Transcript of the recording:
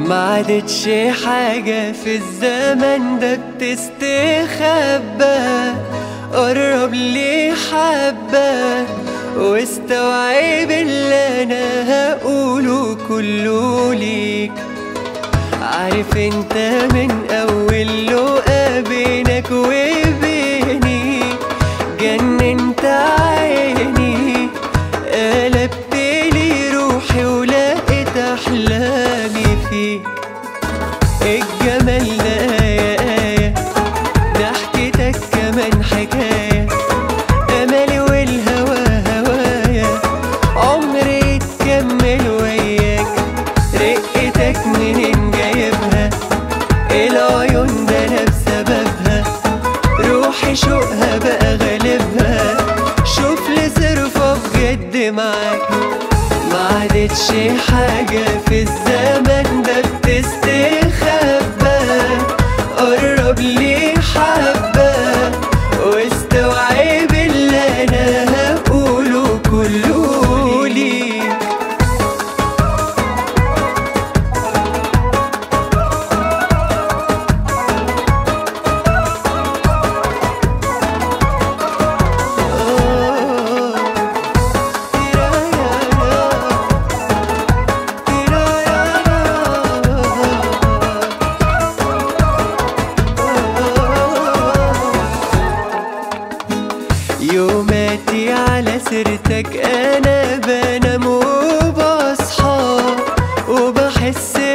عادتش حاجة في الزمن ده بتستخبى. قرب لي حبة واستوعب اللي انا هقوله كله ليك. عارف انت من اول لقا بينك وبيني جننت عيني، قلبت لي روحي ولقيت احلامي فيك. الجمال ده آية، ضحكتك كمان حكاية، امالي والهوى هوايا، عمري اتكمل وياك. رقتك منين جايبها؟ العيون ده انا بسببها، روحي شوقها بقى غالبها. شوف لي صرفة بجد معاك، معادتش حاجة في الزمن ده بتستخبى. قرب لي حبة واستوعب اللي انا هقوله كله ليك. يوماتي على سيرتك انا بنام وبصحى وبحس